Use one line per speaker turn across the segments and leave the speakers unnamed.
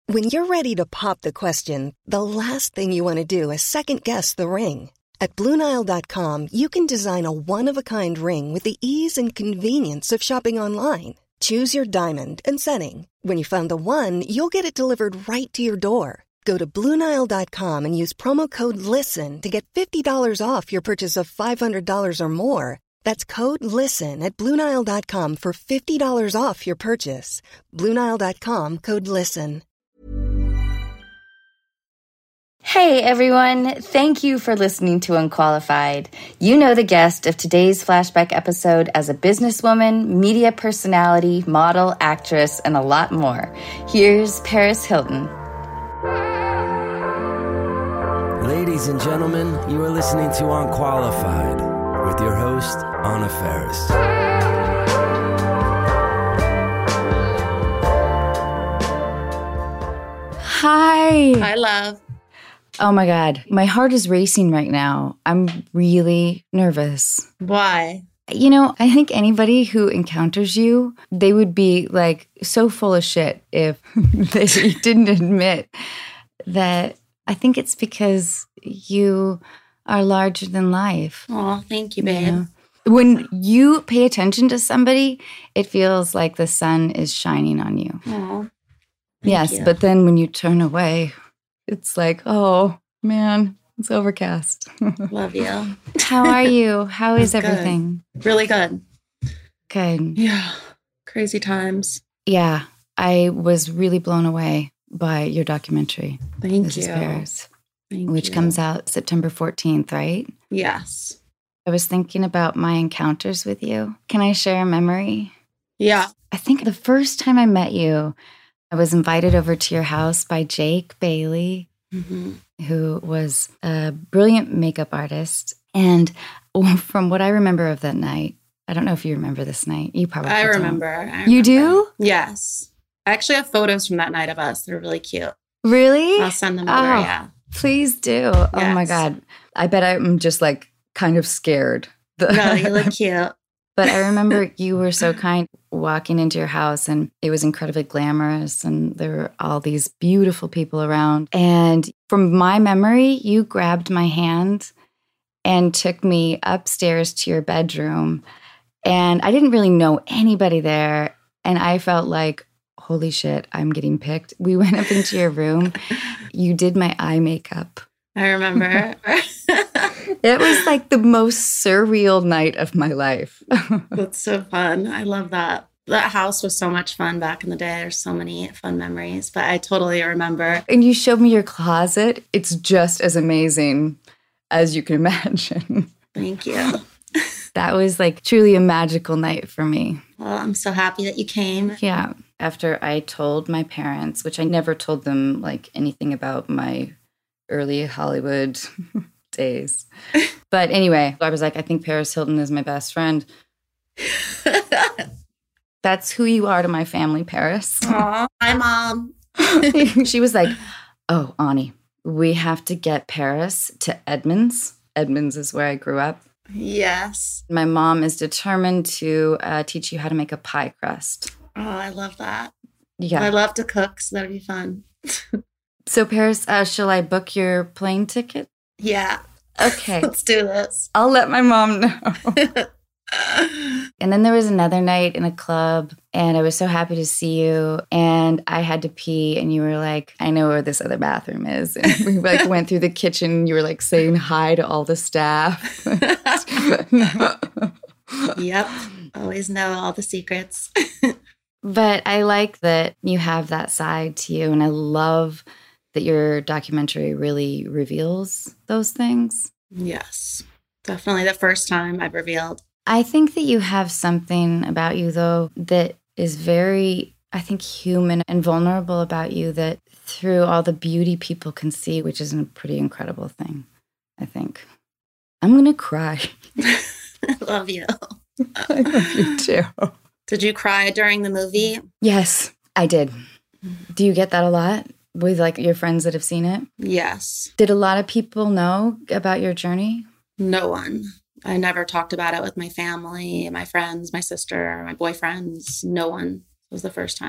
When you're ready to pop the question, the last thing you want to do is second-guess the ring. At BlueNile.com, you can design a one-of-a-kind ring with the ease and convenience of shopping online. Choose your diamond and setting. When you find the one, you'll get it delivered right to your door. Go to BlueNile.com and use promo code LISTEN to get $50 off your purchase of $500 or more. That's code LISTEN at BlueNile.com for $50 off your purchase. BlueNile.com, code LISTEN.
Hey everyone, thank you for listening to Unqualified. You know the guest of today's flashback episode as a businesswoman, media personality, model, actress, and a lot more. Here's Paris Hilton.
Ladies and gentlemen, you are listening to Unqualified with your host, Anna Faris.
Hi.
Hi, love.
Oh my God. My heart is racing right now. I'm really nervous.
Why?
You know, I think anybody who encounters you, they would be like so full of shit if they didn't admit that. I think it's because you are larger than life.
Oh, thank you, babe.
You know? When you pay attention to somebody, it feels like the sun is shining on you.
Oh,
yes,
you.
But then when you turn away, it's like, oh, man, it's overcast.
Love you.
How are you? How is everything?
Good. Really good.
Good.
Yeah. Crazy times.
Yeah. I was really blown away by your documentary.
Thank
This
you.
Is Paris,
Thank
which
you.
comes out September 14th, right?
Yes.
I was thinking about my encounters with you. Can I share a memory?
Yeah.
I think the first time I met you, I was invited over to your house by Jake Bailey, who was a brilliant makeup artist. And from what I remember of that night, I don't know if you remember this night. You probably
I
don't.
remember.
You do?
Yes. I actually have photos from that night of us. They're really cute.
Really?
I'll send them over, yeah.
Please do. Oh my
Yes.
God. I bet I'm just like kind of scared.
No, you look cute.
But I remember you were so kind walking into your house, and it was incredibly glamorous, and there were all these beautiful people around. And from my memory, you grabbed my hand and took me upstairs to your bedroom. And I didn't really know anybody there. And I felt like, holy shit, I'm getting picked. We went up into your room. You did my eye makeup.
I remember.
It was like the most surreal night of my life.
That's so fun. I love that. That house was so much fun back in the day. There's so many fun memories, but I totally remember.
And you showed me your closet. It's just as amazing as you can imagine.
Thank you.
That was like truly a magical night for me.
Well, I'm so happy that you came.
Yeah. After I told my parents, which I never told them like anything about my early Hollywood days. But anyway, I was like, I think Paris Hilton is my best friend. That's who you are to my family, Paris.
Aw, hi, Mom.
She was like, oh, Ani, we have to get Paris to Edmonds. Edmonds is where I grew up.
Yes.
My mom is determined to teach you how to make a pie crust.
Oh, I love that.
Yeah.
I love to cook, so that'd be fun.
So, Paris, shall I book your plane ticket?
Yeah.
Okay.
Let's do this.
I'll let my mom know. And then there was another night in a club, and I was so happy to see you. And I had to pee, and you were like, I know where this other bathroom is. And we like went through the kitchen, and you were like saying hi to all the staff.
Yep. Always know all the secrets.
But I like that you have that side to you, and I love that your documentary really reveals those things.
Yes. Definitely the first time I've revealed.
I think that you have something about you, though, that is very, I think, human and vulnerable about you that through all the beauty people can see, which is a pretty incredible thing, I think. I'm going to cry.
I love you.
I love you, too.
Did you cry during the movie?
Yes, I did. Do you get that a lot with, like, your friends that have seen it?
Yes.
Did a lot of people know about your journey?
No one. I never talked about it with my family, my friends, my sister, my boyfriends. No one. It was the first time.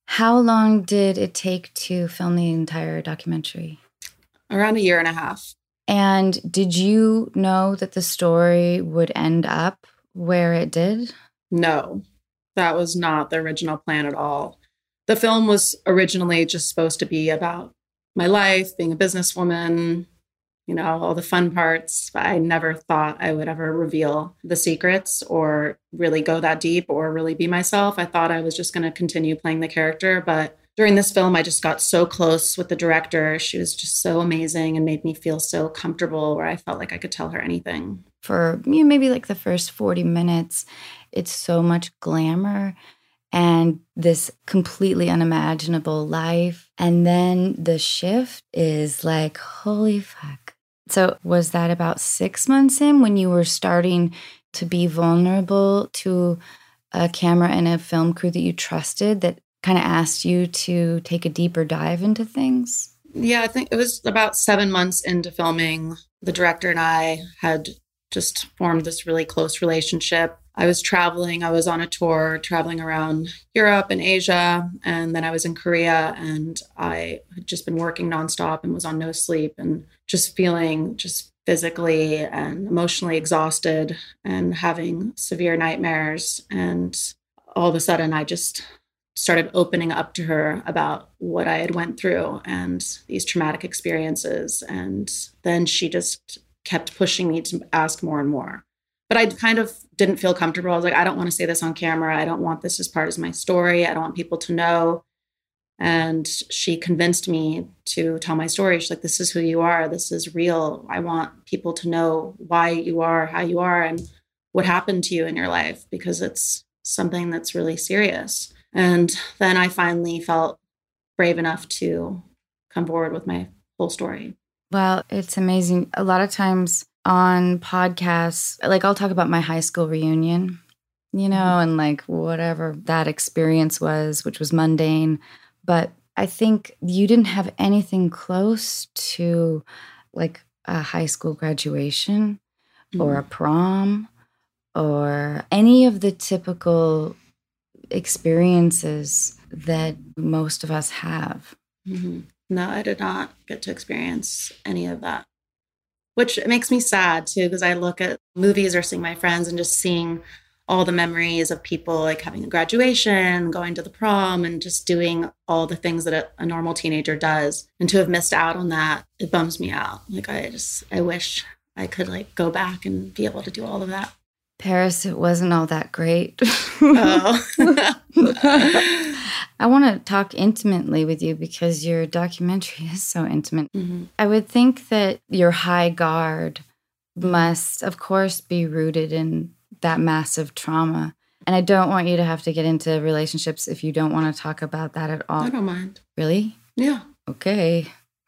How long did it take to film the entire documentary?
Around a year and a half.
And did you know that the story would end up where it did?
No, that was not the original plan at all. The film was originally just supposed to be about my life, being a businesswoman, all the fun parts. But I never thought I would ever reveal the secrets or really go that deep or really be myself. I thought I was just going to continue playing the character. But during this film, I just got so close with the director. She was just so amazing and made me feel so comfortable where I felt like I could tell her anything.
For maybe like the first 40 minutes, it's so much glamour and this completely unimaginable life. And then the shift is like, holy fuck. So was that about 6 months in when you were starting to be vulnerable to a camera and a film crew that you trusted that kind of asked you to take a deeper dive into things?
Yeah, I think it was about 7 months into filming. The director and I had just formed this really close relationship. I was traveling. I was on a tour traveling around Europe and Asia. And then I was in Korea and I had just been working nonstop and was on no sleep and just feeling just physically and emotionally exhausted and having severe nightmares. And all of a sudden, I just started opening up to her about what I had went through and these traumatic experiences. And then she just kept pushing me to ask more and more. But I kind of didn't feel comfortable. I was like, I don't want to say this on camera. I don't want this as part of my story. I don't want people to know. And she convinced me to tell my story. She's like, this is who you are. This is real. I want people to know why you are, how you are, and what happened to you in your life, because it's something that's really serious. And then I finally felt brave enough to come forward with my whole story.
Well, it's amazing. A lot of times on podcasts, like I'll talk about my high school reunion, and like whatever that experience was, which was mundane. But I think you didn't have anything close to like a high school graduation or a prom or any of the typical experiences that most of us have.
Mm-hmm. No, I did not get to experience any of that, which makes me sad too, because I look at movies or seeing my friends and just seeing all the memories of people like having a graduation, going to the prom, and just doing all the things that a normal teenager does. And to have missed out on that, it bums me out. Like I wish I could like go back and be able to do all of that.
Paris, it wasn't all that great.
Oh.
I want to talk intimately with you because your documentary is so intimate.
Mm-hmm.
I would think that your high guard must, of course, be rooted in that massive trauma. And I don't want you to have to get into relationships if you don't want to talk about that at all.
I don't mind.
Really?
Yeah.
Okay.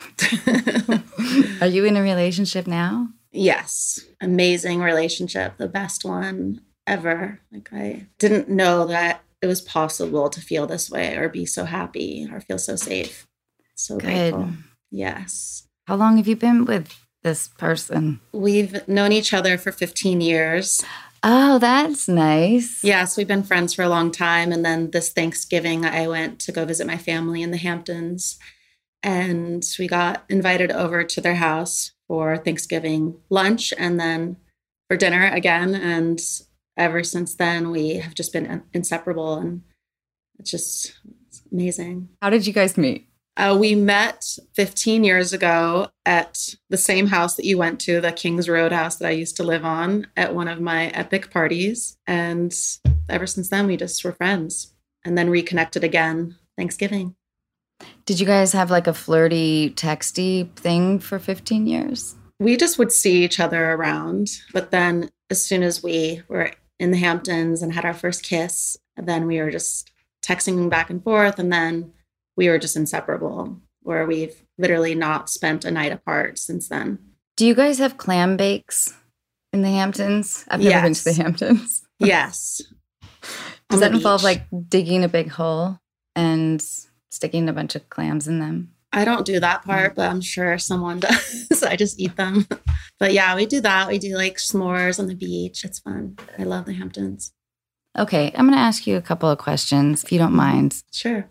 Are you in a relationship now?
Yes. Amazing relationship. The best one ever. Like I didn't know that it was possible to feel this way or be so happy or feel so safe. So
Good.
grateful. Yes.
How long have you been with this person?
We've known each other for 15 years.
Oh, that's nice.
Yes, we've been friends for a long time. And then this Thanksgiving, I went to go visit my family in the Hamptons. And we got invited over to their house for Thanksgiving lunch and then for dinner again. And ever since then, we have just been inseparable. And it's amazing.
How did you guys meet?
We met 15 years ago at the same house that you went to, the King's Road house that I used to live on, at one of my epic parties. And ever since then, we just were friends and then reconnected again Thanksgiving.
Did you guys have like a flirty, texty thing for 15 years?
We just would see each other around. But then as soon as we were in the Hamptons and had our first kiss, then we were just texting back and forth. And then we were just inseparable, where we've literally not spent a night apart since then.
Do you guys have clam bakes in the Hamptons? I've never been to the Hamptons.
Yes.
Does that involve like digging a big hole and sticking a bunch of clams in them?
I don't do that part, but I'm sure someone does. I just eat them. But yeah, we do that. We do like s'mores on the beach. It's fun. I love the Hamptons.
Okay, I'm going to ask you a couple of questions, if you don't mind.
Sure.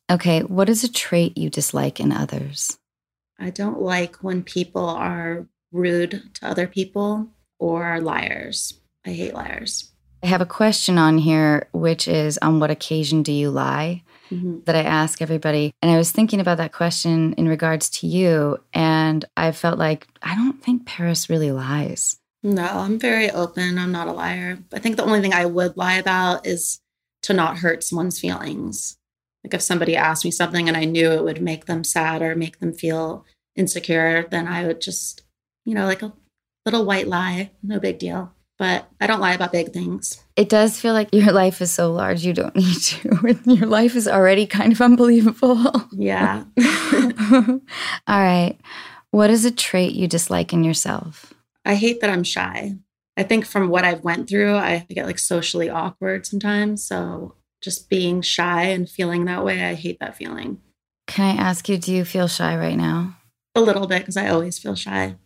Okay, what is a trait you dislike in others?
I don't like when people are rude to other people or liars. I hate liars.
I have a question on here, which is on what occasion do you lie? That I ask everybody. And I was thinking about that question in regards to you. And I felt like, I don't think Paris really lies.
No, I'm very open. I'm not a liar. I think the only thing I would lie about is to not hurt someone's feelings. Like if somebody asked me something and I knew it would make them sad or make them feel insecure, then I would just, like a little white lie, no big deal. But I don't lie about big things.
It does feel like your life is so large you don't need to. Your life is already kind of unbelievable.
Yeah.
All right. What is a trait you dislike in yourself?
I hate that I'm shy. I think from what I've went through, I get like socially awkward sometimes. So just being shy and feeling that way, I hate that feeling.
Can I ask you, do you feel shy right now?
A little bit, because I always feel shy.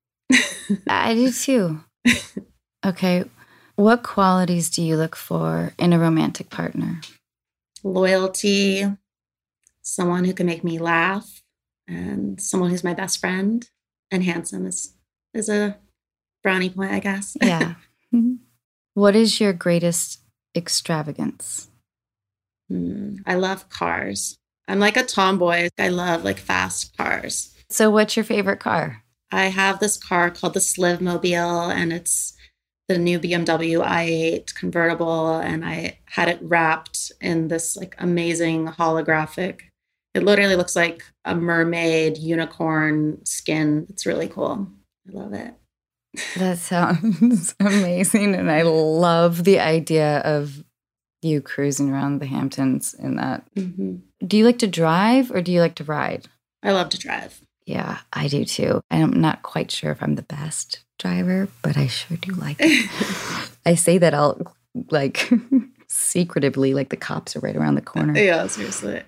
I do too. Okay. What qualities do you look for in a romantic partner?
Loyalty, someone who can make me laugh, and someone who's my best friend. And handsome is a brownie point, I guess.
Yeah. What is your greatest extravagance?
I love cars. I'm like a tomboy. I love like fast cars.
So what's your favorite car?
I have this car called the Slivmobile, and it's the new BMW i8 convertible, and I had it wrapped in this like amazing holographic. It literally looks like a mermaid unicorn skin. It's really cool. I love it.
That sounds amazing, and I love the idea of you cruising around the Hamptons in that.
Mm-hmm.
Do you like to drive or do you like to ride?
I love to drive.
Yeah, I do too. I'm not quite sure if I'm the best driver, but I sure do like it. I say that all like secretively, like the cops are right around the corner.
Yeah, seriously.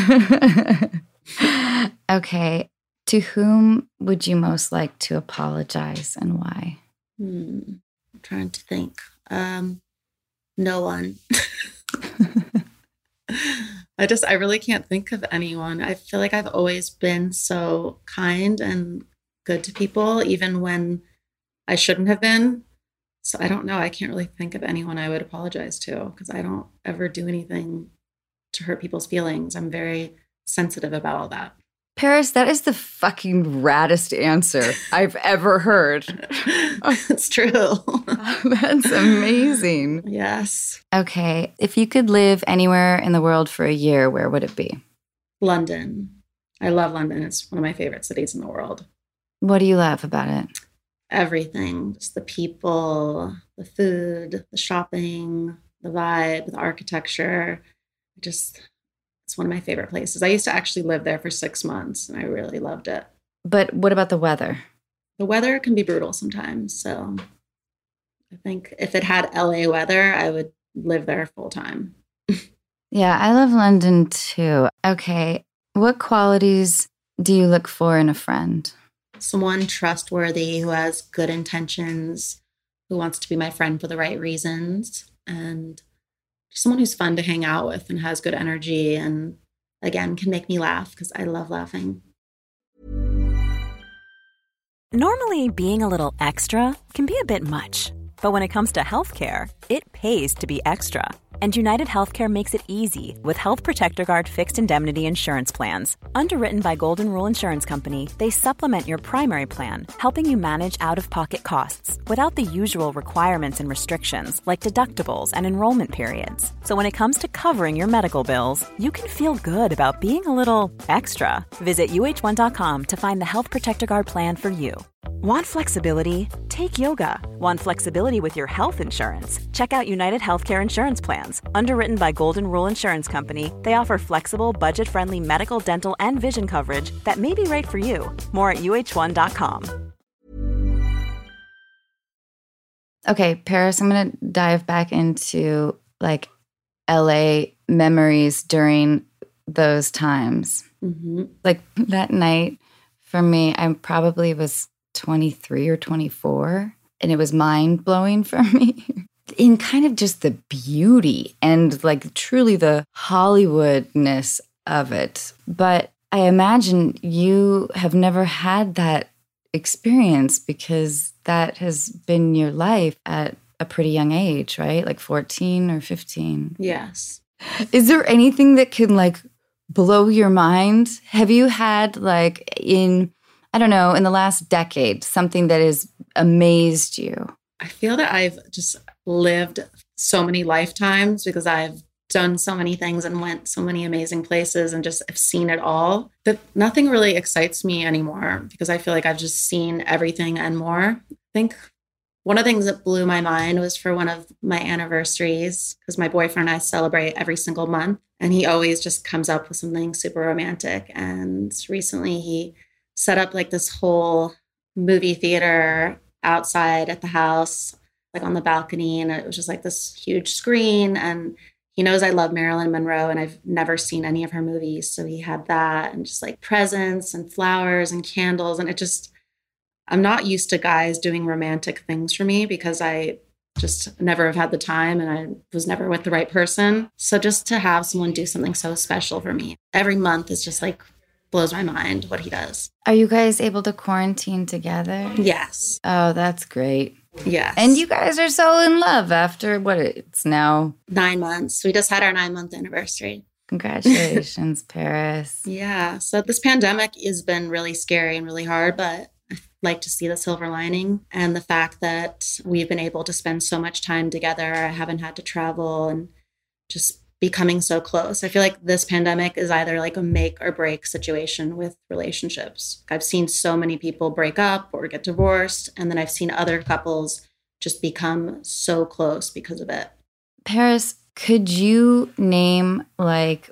Okay. To whom would you most like to apologize and why?
I'm trying to think. No one. I really can't think of anyone. I feel like I've always been so kind and good to people, even when I shouldn't have been. So I don't know. I can't really think of anyone I would apologize to because I don't ever do anything to hurt people's feelings. I'm very sensitive about all that.
Paris, that is the fucking raddest answer I've ever heard.
It's true.
That's amazing.
Yes.
Okay. If you could live anywhere in the world for a year, where would it be?
London. I love London. It's one of my favorite cities in the world. What
do you love about it?
Everything. Just the people, the food, the shopping, the vibe, the architecture. It's one of my favorite places. I used to actually live there for 6 months, and I really loved it.
But what about the weather?
The weather can be brutal sometimes. So I think if it had LA weather, I would live there full time.
Yeah, I love London too. Okay. What qualities do you look for in a friend?
Someone trustworthy who has good intentions, who wants to be my friend for the right reasons, and someone who's fun to hang out with and has good energy and, again, can make me laugh because I love laughing.
Normally, being a little extra can be a bit much. But when it comes to healthcare, it pays to be extra. And United Healthcare makes it easy with Health Protector Guard fixed indemnity insurance plans. Underwritten by Golden Rule Insurance Company, they supplement your primary plan, helping you manage out-of-pocket costs without the usual requirements and restrictions like deductibles and enrollment periods. So when it comes to covering your medical bills, you can feel good about being a little extra. Visit uh1.com to find the Health Protector Guard plan for you. Want flexibility? Take yoga. Want flexibility with your health insurance? Check out United Healthcare Insurance Plans. Underwritten by Golden Rule Insurance Company, they offer flexible, budget-friendly medical, dental, and vision coverage that may be right for you. More at uh1.com.
Okay, Paris, I'm going to dive back into like LA memories during those times.
Mm-hmm.
Like that night for me, I probably was 23 or 24, and it was mind-blowing for me in kind of just the beauty and like truly the Hollywoodness of it. But I imagine you have never had that experience because that has been your life at a pretty young age, right? Like 14 or 15.
Yes.
Is there anything that can like blow your mind? Have you had like in the last decade, something that has amazed you?
I feel that I've just lived so many lifetimes because I've done so many things and went so many amazing places and just have seen it all, that nothing really excites me anymore because I feel like I've just seen everything and more. I think one of the things that blew my mind was for one of my anniversaries, because my boyfriend and I celebrate every single month, and he always just comes up with something super romantic. And recently he set up like this whole movie theater outside at the house, like on the balcony. And it was just like this huge screen. And he knows I love Marilyn Monroe and I've never seen any of her movies. So he had that and just like presents and flowers and candles. And I'm not used to guys doing romantic things for me because I just never have had the time and I was never with the right person. So just to have someone do something so special for me every month is just like blows my mind what he does.
Are you guys able to quarantine together?
Yes.
Oh, that's great.
Yes.
And you guys are so in love after what it's now
9 months. We just had our 9-month anniversary.
Congratulations, Paris.
Yeah. So this pandemic has been really scary and really hard, but I like to see the silver lining and the fact that we've been able to spend so much time together. I haven't had to travel and just becoming so close. I feel like this pandemic is either like a make or break situation with relationships. I've seen so many people break up or get divorced, and then I've seen other couples just become so close because of it.
Paris, could you name like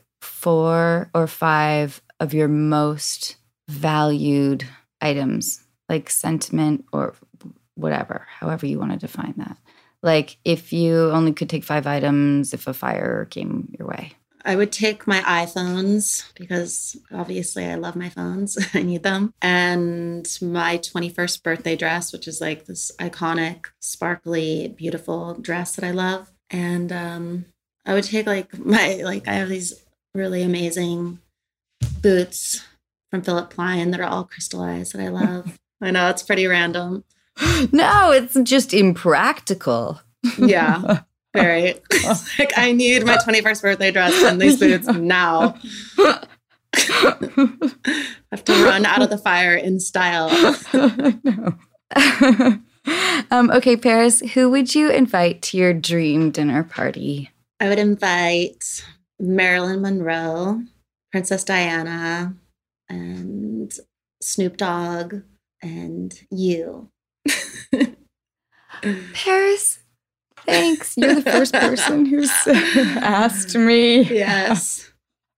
4 or 5 of your most valued items, like sentiment or whatever, however you want to define that? Like if you only could take 5 items if a fire came your way.
I would take my iPhones because obviously I love my phones. I need them. And my 21st birthday dress, which is like this iconic, sparkly, beautiful dress that I love. And I would take I have these really amazing boots from Philip Plein that are all crystallized that I love. I know it's pretty random.
No, it's just impractical.
Yeah, very. Like I need my 21st birthday dress and these boots now. I have to run out of the fire in style.
Okay, Paris, who would you invite to your dream dinner party?
I would invite Marilyn Monroe, Princess Diana, and Snoop Dogg, and you.
Paris, thanks. You're the first person who's asked me.
Yes.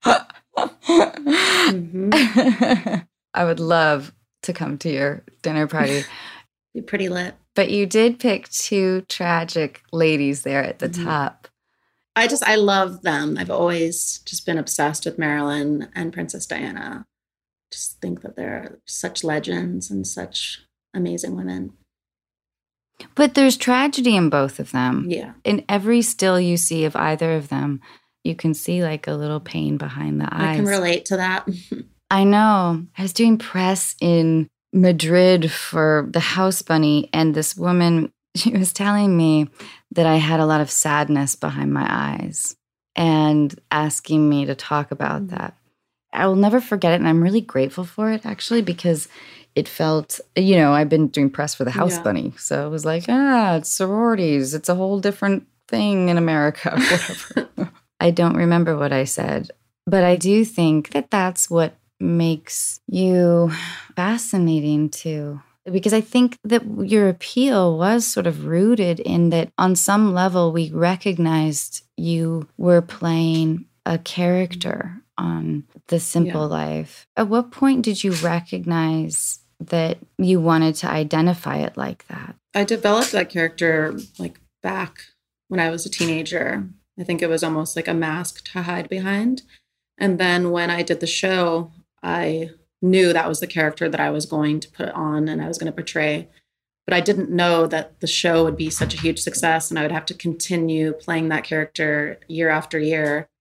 Mm-hmm.
I would love to come to your dinner party.
Be pretty lit.
But you did pick 2 tragic ladies there at the top.
I love them. I've always just been obsessed with Marilyn and Princess Diana. Just think that they're such legends and such amazing women.
But there's tragedy in both of them.
Yeah.
In every still you see of either of them, you can see like a little pain behind the eyes.
I can relate to that.
I know. I was doing press in Madrid for the House Bunny, and this woman, she was telling me that I had a lot of sadness behind my eyes and asking me to talk about that. I will never forget it, and I'm really grateful for it, actually, because it felt, I've been doing press for the House Bunny, so it was like, it's sororities. It's a whole different thing in America, whatever. I don't remember what I said, but I do think that that's what makes you fascinating too. Because I think that your appeal was sort of rooted in that on some level we recognized you were playing a character on The Simple Life. At what point did you recognize that you wanted to identify it like that?
I developed that character like back when I was a teenager. I think it was almost like a mask to hide behind. And then when I did the show, I knew that was the character that I was going to put on and I was going to portray. But I didn't know that the show would be such a huge success and I would have to continue playing that character year after year.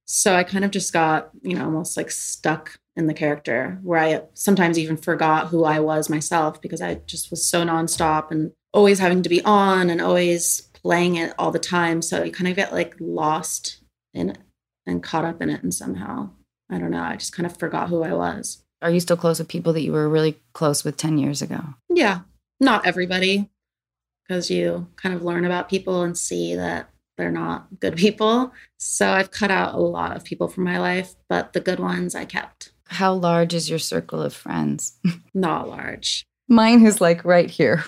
So I kind of just got, almost like stuck in the character where I sometimes even forgot who I was myself because I just was so nonstop and always having to be on and always playing it all the time. So you kind of get like lost in it and caught up in it. And somehow, I don't know, I just kind of forgot who I was.
Are you still close with people that you were really close with 10 years ago?
Yeah, not everybody, because you kind of learn about people and see that they're not good people. So I've cut out a lot of people from my life, but the good ones I kept.
How large is your circle of friends?
Not large.
Mine is like right here.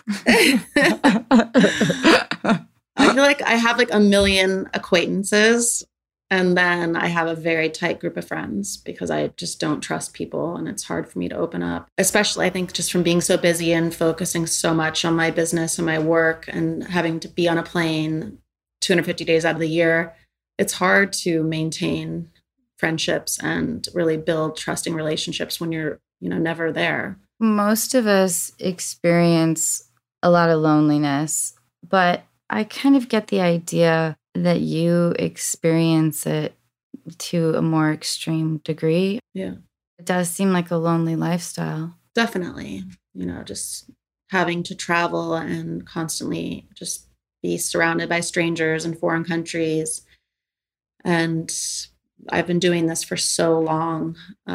I feel like I have like a million acquaintances, and then I have a very tight group of friends because I just don't trust people and it's hard for me to open up, especially I think just from being so busy and focusing so much on my business and my work and having to be on a plane 250 days out of the year. It's hard to maintain friendships and really build trusting relationships when you're, never there.
Most of us experience a lot of loneliness, but I kind of get the idea that you experience it to a more extreme degree.
Yeah.
It does seem like a lonely lifestyle.
Definitely. Just having to travel and constantly just be surrounded by strangers in foreign countries. And I've been doing this for so long.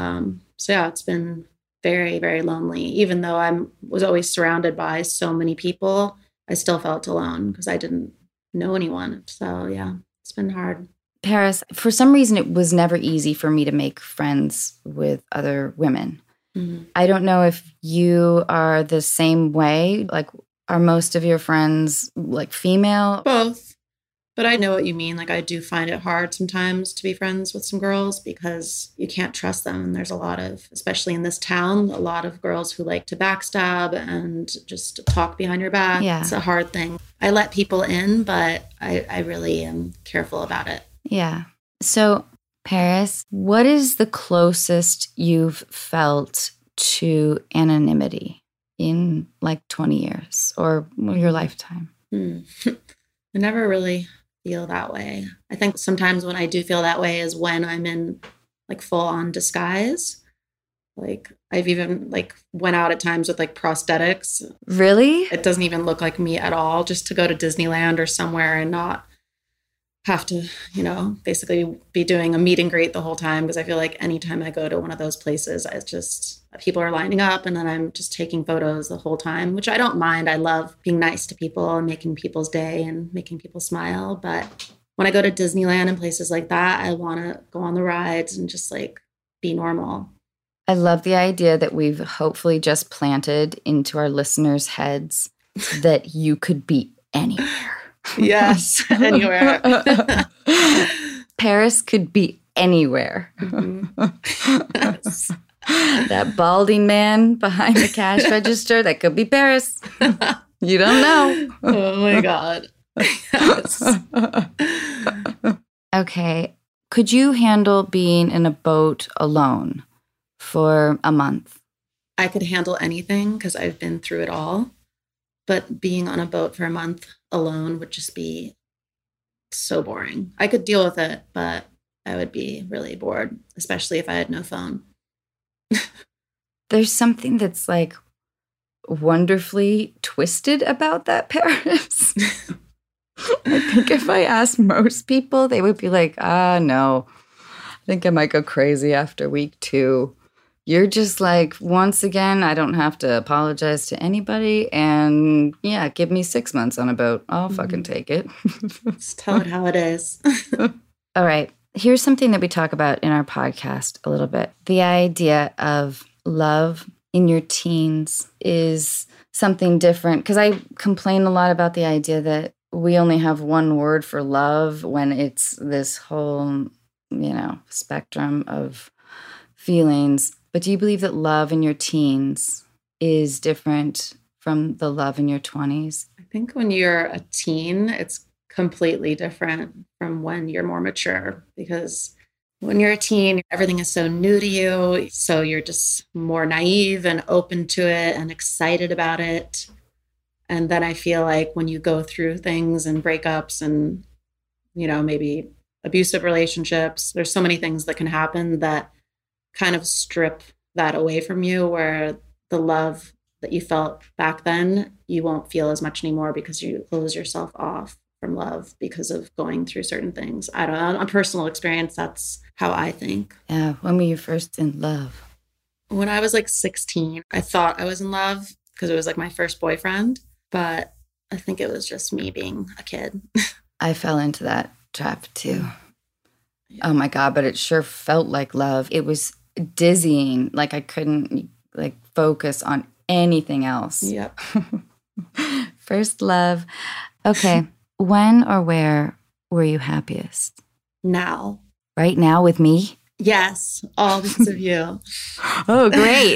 So yeah, it's been very, very lonely. Even though I was always surrounded by so many people, I still felt alone because I didn't know anyone. So yeah, it's been hard.
Paris, for some reason, it was never easy for me to make friends with other women. Mm-hmm. I don't know if you are the same way. Like, are most of your friends like female?
Both. But I know what you mean. Like, I do find it hard sometimes to be friends with some girls because you can't trust them. And there's a lot of, especially in this town, a lot of girls who like to backstab and just talk behind your back.
Yeah.
It's a hard thing. I let people in, but I really am careful about it.
Yeah. So, Paris, what is the closest you've felt to anonymity in like 20 years or your lifetime?
I never really feel that way. I think sometimes when I do feel that way is when I'm in like full on disguise. Like I've even like went out at times with like prosthetics.
Really?
It doesn't even look like me at all, just to go to Disneyland or somewhere and not have to, basically be doing a meet and greet the whole time. Because I feel like anytime I go to one of those places, it's just people are lining up and then I'm just taking photos the whole time, which I don't mind. I love being nice to people and making people's day and making people smile. But when I go to Disneyland and places like that, I want to go on the rides and just like be normal.
I love the idea that we've hopefully just planted into our listeners' heads that you could be anywhere.
Yes, anywhere.
Paris could be anywhere.
Mm-hmm. Yes.
That balding man behind the cash register, that could be Paris. You don't know.
Oh my God. Yes.
Okay. Could you handle being in a boat alone for a month?
I could handle anything because I've been through it all. But being on a boat for a month alone would just be so boring. I could deal with it, but I would be really bored, especially if I had no phone.
There's something that's like wonderfully twisted about that, Paris. I think if I asked most people, they would be like, no, I think I might go crazy after week 2. You're just like, once again, I don't have to apologize to anybody. And yeah, give me 6 months on a boat. I'll fucking take it.
Just tell it how it is.
All right. Here's something that we talk about in our podcast a little bit. The idea of love in your teens is something different. Because I complain a lot about the idea that we only have one word for love when it's this whole, spectrum of feelings. But do you believe that love in your teens is different from the love in your 20s?
I think when you're a teen, it's completely different from when you're more mature. Because when you're a teen, everything is so new to you. So you're just more naive and open to it and excited about it. And then I feel like when you go through things and breakups and, maybe abusive relationships. There's so many things that can happen that kind of strip that away from you, where the love that you felt back then, you won't feel as much anymore because you close yourself off from love because of going through certain things. I don't know. On personal experience, that's how I think.
Yeah. When were you first in love?
When I was like 16, I thought I was in love because it was like my first boyfriend, but I think it was just me being a kid.
I fell into that trap too. Yeah. Oh my God, but it sure felt like love. It was dizzying. Like I couldn't like focus on anything else.
Yep.
First love. Okay. When or where were you happiest?
Now.
Right now with me?
Yes. All because of you.
Oh, great.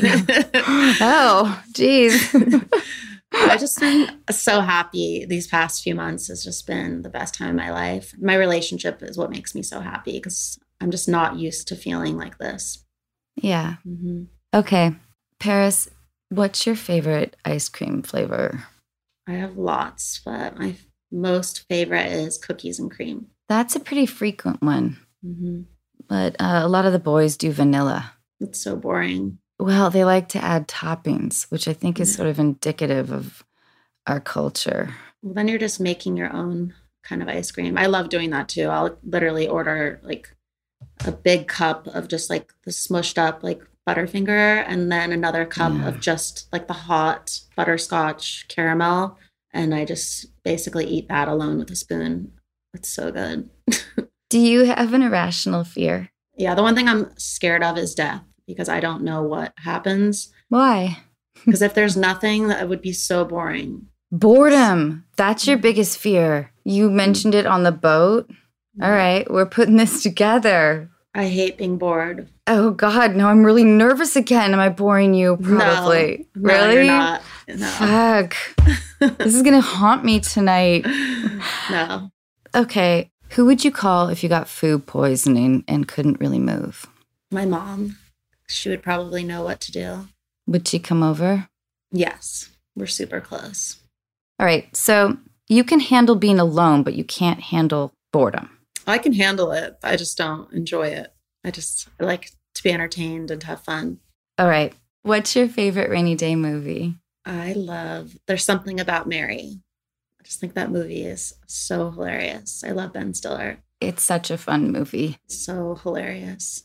Oh, geez.
I've just been so happy. These past few months has just been the best time of my life. My relationship is what makes me so happy because I'm just not used to feeling like this.
Yeah. Mm-hmm. Okay. Paris, what's your favorite ice cream flavor?
I have lots, but my most favorite is cookies and cream.
That's a pretty frequent one.
Mm-hmm.
But a lot of the boys do vanilla.
It's so boring.
Well, they like to add toppings, which I think is sort of indicative of our culture.
Well, then you're just making your own kind of ice cream. I love doing that too. I'll literally order like a big cup of just like the smushed up like Butterfinger and then another cup of just like the hot butterscotch caramel. And I just basically eat that alone with a spoon. It's so good.
Do you have an irrational fear?
Yeah, the one thing I'm scared of is death because I don't know what happens.
Why?
Because if there's nothing, that would be so boring.
Boredom. That's your biggest fear. You mentioned it on the boat. All right, we're putting this together.
I hate being bored.
Oh, God, no, I'm really nervous again. Am I boring you? Probably.
No,
really?
You're not. No.
Fuck. This is going to haunt me tonight.
No.
Okay. Who would you call if you got food poisoning and couldn't really move?
My mom. She would probably know what to do.
Would she come over?
Yes. We're super close.
All right. So you can handle being alone, but you can't handle boredom.
I can handle it. I just don't enjoy it. I like to be entertained and have fun.
All right. What's your favorite rainy day movie?
I love There's Something About Mary. I just think that movie is so hilarious. I love Ben Stiller.
It's such a fun movie.
So hilarious.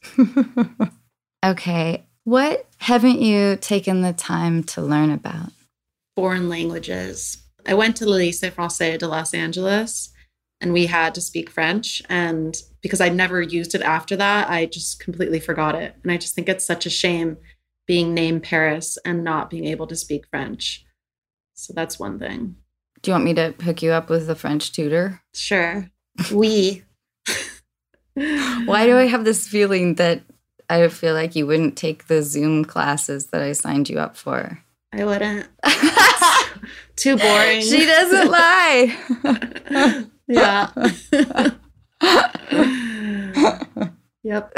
Okay. What haven't you taken the time to learn about?
Foreign languages. I went to le Lycée Français de Los Angeles and we had to speak French. And because I'd never used it after that, I just completely forgot it. And I just think it's such a shame being named Paris and not being able to speak French. So that's one thing.
Do you want me to hook you up with a French tutor?
Sure. Oui.
Why do I have this feeling that I feel like you wouldn't take the Zoom classes that I signed you up for?
I wouldn't. Too boring.
She doesn't lie.
Yeah. Yep.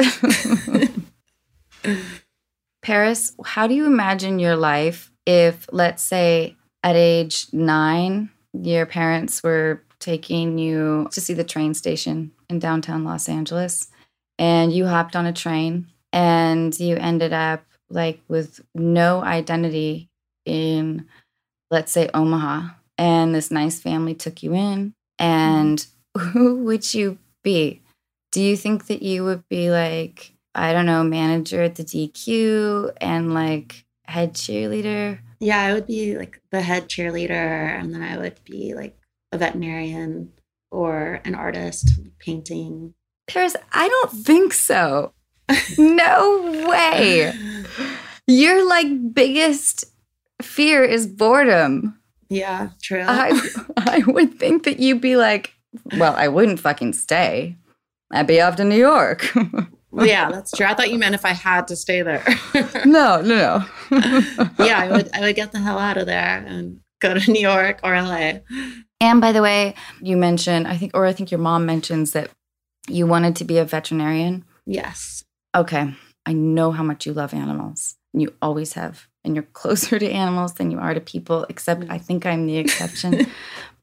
Paris, how do you imagine your life if, let's say, at age 9, your parents were taking you to see the train station in downtown Los Angeles, and you hopped on a train, and you ended up like with no identity in, let's say, Omaha, and this nice family took you in, and who would you be? Do you think that you would be like, I don't know, manager at the DQ and like head cheerleader?
Yeah, I would be like the head cheerleader, and then I would be like a veterinarian or an artist painting.
Paris, I don't think so. No way. Your like biggest fear is boredom.
Yeah, true.
I would think that you'd be like, well, I wouldn't fucking stay. I'd be off to New York.
Well, yeah, that's true. I thought you meant if I had to stay there.
No.
Yeah, I would get the hell out of there and go to New York or LA.
And by the way, you mentioned, I think your mom mentions that you wanted to be a veterinarian.
Yes.
Okay. I know how much you love animals. And you always have. And you're closer to animals than you are to people, except I think I'm the exception.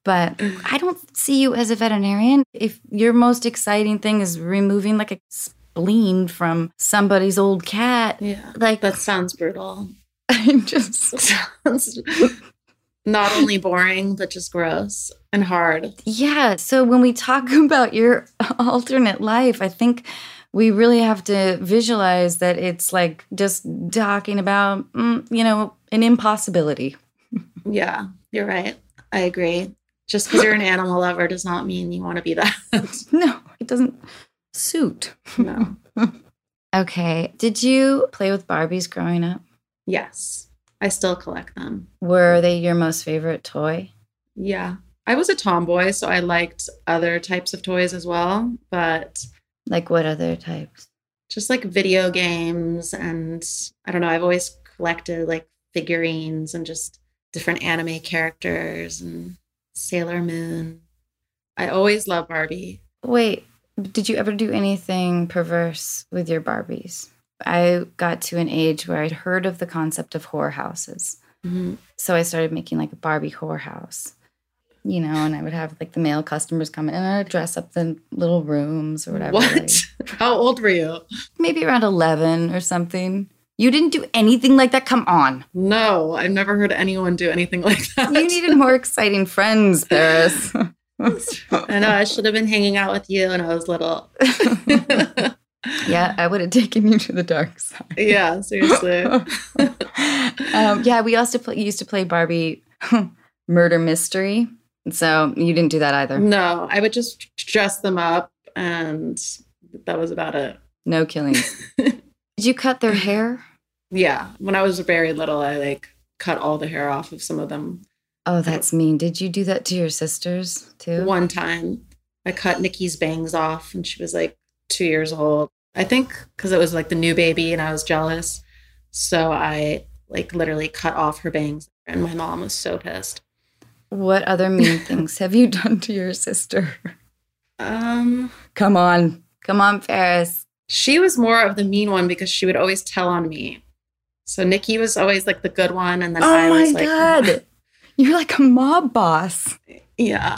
But I don't see you as a veterinarian. If your most exciting thing is removing like a spleen from somebody's old cat, like
that sounds brutal.
I'm just
sounds not only boring, but just gross and hard.
Yeah. So when we talk about your alternate life, I think we really have to visualize that it's like just talking about, an impossibility.
Yeah, you're right. I agree. Just because you're an animal lover does not mean you want to be that.
No, it doesn't suit.
No.
Okay. Did you play with Barbies growing up?
Yes. I still collect them.
Were they your most favorite toy?
Yeah. I was a tomboy, so I liked other types of toys as well. But
like what other types?
Just like video games. And I don't know, I've always collected like figurines and just different anime characters and Sailor Moon. I always loved Barbie.
Wait, did you ever do anything perverse with your Barbies? I got to an age where I'd heard of the concept of whorehouses.
Mm-hmm.
So I started making like a Barbie whorehouse, and I would have like the male customers come in and I'd dress up the little rooms or whatever.
What? How old were you?
Maybe around 11 or something. You didn't do anything like that? Come on.
No, I've never heard anyone do anything like that.
You needed more exciting friends, Paris.
I know, I should have been hanging out with you when I was little.
Yeah, I would have taken you to the dark side.
Yeah, seriously.
We also used to play Barbie Murder Mystery. So you didn't do that either?
No, I would just dress them up and that was about it.
No killings. Did you cut their hair?
Yeah. When I was very little, I cut all the hair off of some of them.
Oh, that's mean. Did you do that to your sisters too?
One time I cut Nikki's bangs off and she was 2 years old. I think because it was the new baby and I was jealous. So I literally cut off her bangs and my mom was so pissed.
What other mean things have you done to your sister? Come on, Paris.
She was more of the mean one because she would always tell on me. So Nikki was always the good one. And then I was
Oh my God. You're like a mob boss.
Yeah.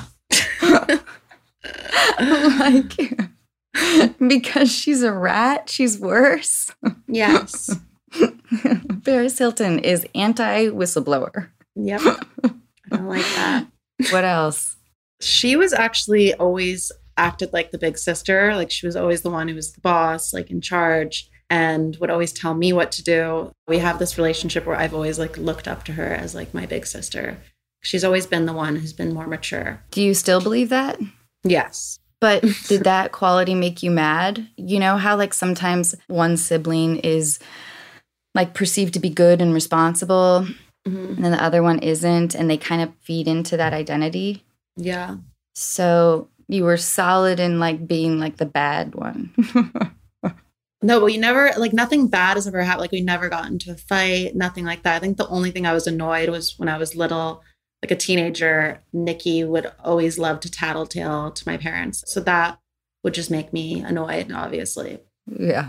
Because she's a rat, she's worse.
Yes.
Paris Hilton is anti-whistleblower.
Yep. I don't like that.
What else?
She was actually always acted like the big sister. She was always the one who was the boss, in charge, and would always tell me what to do. We have this relationship where I've always looked up to her as my big sister. She's always been the one who's been more mature.
Do you still believe that?
Yes.
But did that quality make you mad? You know how sometimes one sibling is perceived to be good and responsible, and then the other one isn't, and they kind of feed into that identity?
Yeah.
So you were solid in being the bad one.
No, but we never, nothing bad has ever happened. We never got into a fight, nothing like that. I think the only thing I was annoyed was when I was little, a teenager, Nikki would always love to tattletale to my parents. So that would just make me annoyed, obviously.
Yeah.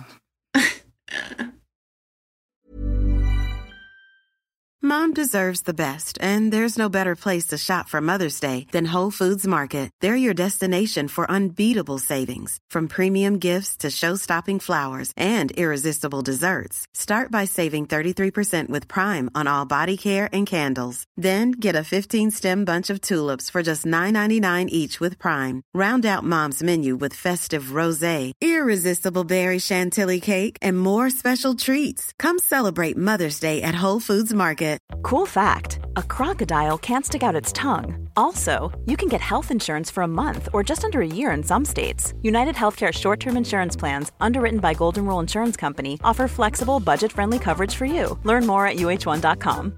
Mom deserves the best, and there's no better place to shop for Mother's Day than Whole Foods Market. They're your destination for unbeatable savings, from premium gifts to show-stopping flowers and irresistible desserts. Start by saving 33% with Prime on all body care and candles. Then get a 15-stem bunch of tulips for just $9.99 each with Prime. Round out Mom's menu with festive rosé, irresistible berry chantilly cake, and more special treats. Come celebrate Mother's Day at Whole Foods Market.
Cool fact, a crocodile can't stick out its tongue. Also, you can get health insurance for a month or just under a year in some states. United Healthcare short-term insurance plans, underwritten by Golden Rule Insurance Company, offer flexible, budget-friendly coverage for you. Learn more at uh1.com.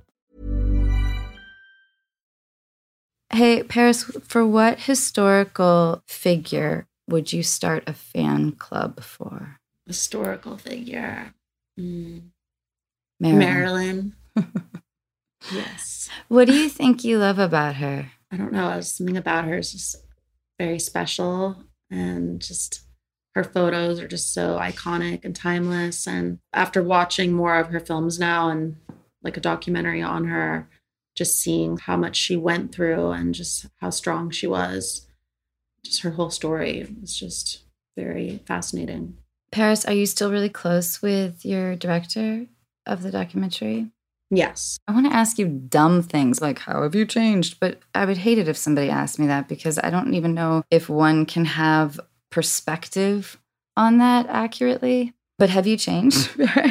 Hey, Paris, for what historical figure would you start a fan club for?
Historical figure.
Marilyn.
Yes.
What do you think you love about her?
I don't know. Something about her is just very special, and just her photos are just so iconic and timeless. And after watching more of her films now and a documentary on her, just seeing how much she went through and just how strong she was. Just her whole story was just very fascinating.
Paris, are you still really close with your director of the documentary?
Yes.
I want to ask you dumb things like, how have you changed? But I would hate it if somebody asked me that, because I don't even know if one can have perspective on that accurately. But have you changed?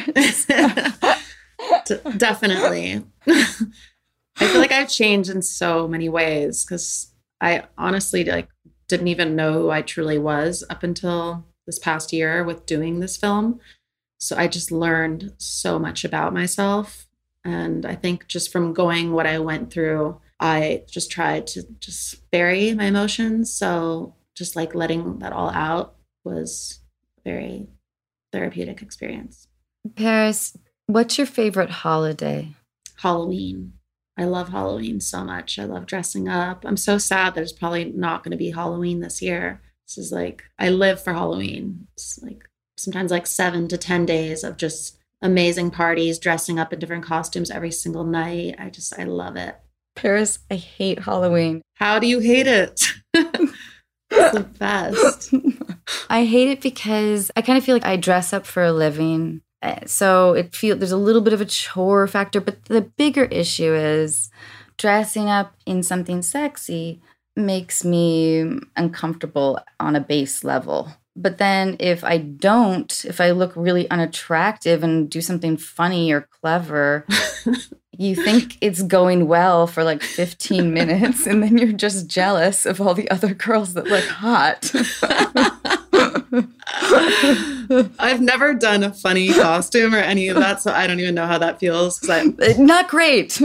Definitely. I feel like I've changed in so many ways, because I honestly didn't even know who I truly was up until this past year with doing this film. So I just learned so much about myself. And I think just from going what I went through, I just tried to just bury my emotions. So just like letting that all out was a very therapeutic experience.
Paris, what's your favorite holiday?
Halloween. I love Halloween so much. I love dressing up. I'm so sad there's probably not going to be Halloween this year. This is like, I live for Halloween. It's like sometimes like 7 to 10 days of just amazing parties, dressing up in different costumes every single night. I love it.
Paris, I hate Halloween.
How do you hate it? It's the best.
I hate it because I kind of feel like I dress up for a living. So there's a little bit of a chore factor, but the bigger issue is dressing up in something sexy makes me uncomfortable on a base level. But then if I look really unattractive and do something funny or clever, you think it's going well for like 15 minutes, and then you're just jealous of all the other girls that look hot.
I've never done a funny costume or any of that, so I don't even know how that feels.
Not great.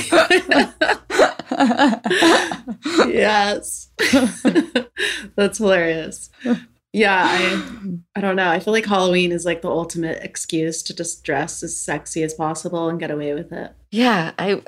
Yes. That's hilarious. Yeah, I don't know. I feel like Halloween is like the ultimate excuse to just dress as sexy as possible and get away with it.
Yeah,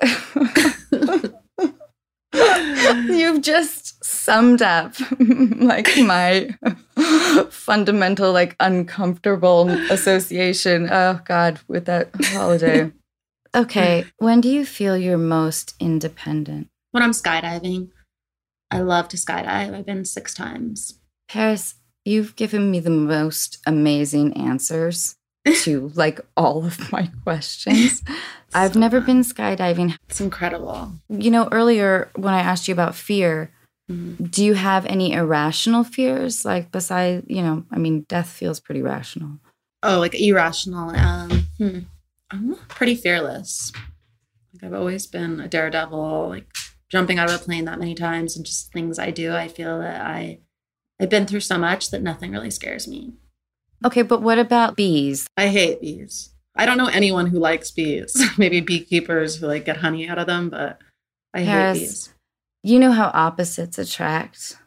you've just summed up like my fundamental, like uncomfortable association. Oh God, with that holiday. Okay, when do you feel you're most independent?
When I'm skydiving. I love to skydive. I've been 6 times.
Paris, you've given me the most amazing answers to like all of my questions. I've never been skydiving.
It's incredible.
You know, earlier when I asked you about fear, do you have any irrational fears? Like besides, death feels pretty rational.
Oh, like irrational. I'm pretty fearless. Like I've always been a daredevil, like jumping out of a plane that many times and just things I do. I feel that I've been through so much that nothing really scares me.
Okay, but what about bees?
I hate bees. I don't know anyone who likes bees. Maybe beekeepers who like get honey out of them, but I hate bees.
You know how opposites attract?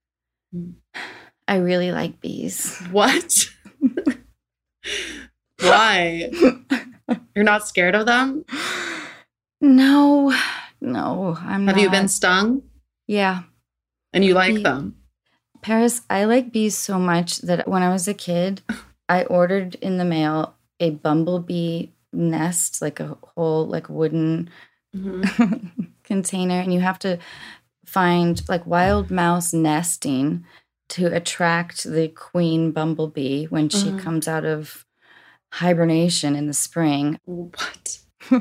I really like bees.
What? Why? You're not scared of them?
No, I'm not.
Have you been stung?
Yeah.
And you like them?
Paris, I like bees so much that when I was a kid, I ordered in the mail a bumblebee nest, like a whole like wooden container, and you have to find like wild mouse nesting to attract the queen bumblebee when she comes out of hibernation in the spring.
What?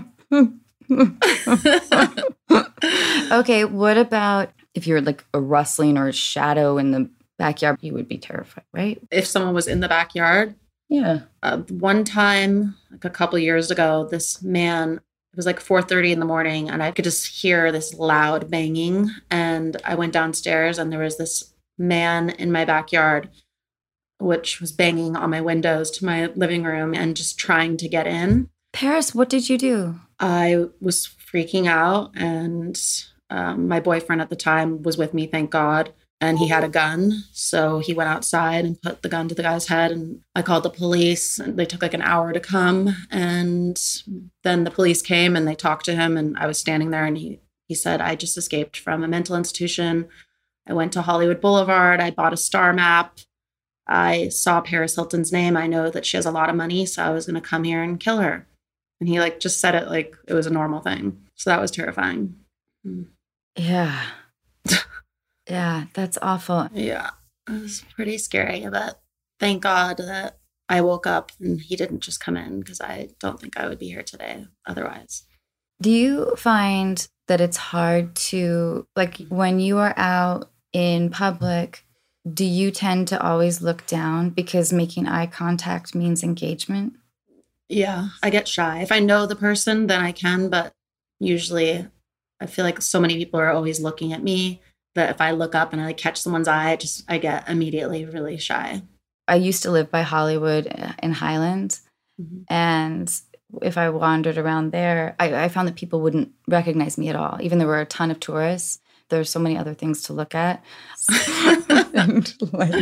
Okay, what about if you're like a rustling or a shadow in the backyard? You would be terrified, right?
If someone was in the backyard?
Yeah.
One time, like a couple years ago, this man, it was like 4:30 in the morning, and I could just hear this loud banging. And I went downstairs, and there was this man in my backyard, which was banging on my windows to my living room and just trying to get in.
Paris, what did you do?
I was freaking out, and my boyfriend at the time was with me, thank God, and he had a gun. So he went outside and put the gun to the guy's head, and I called the police. And they took like an hour to come, and then the police came and they talked to him, and I was standing there, and he said, I just escaped from a mental institution. I went to Hollywood Boulevard. I bought a star map. I saw Paris Hilton's name. I know that she has a lot of money, so I was going to come here and kill her. And he like just said it like it was a normal thing. So that was terrifying.
Yeah. Yeah, that's awful.
Yeah, it was pretty scary, but thank God that I woke up and he didn't just come in, because I don't think I would be here today otherwise.
Do you find that it's hard to, like, when you are out in public, do you tend to always look down because making eye contact means engagement?
Yeah, I get shy. If I know the person, then I can, but usually I feel like so many people are always looking at me that if I look up and I catch someone's eye, I get immediately really shy.
I used to live by Hollywood in Highland, and if I wandered around there, I found that people wouldn't recognize me at all. Even there were a ton of tourists. There's so many other things to look at. And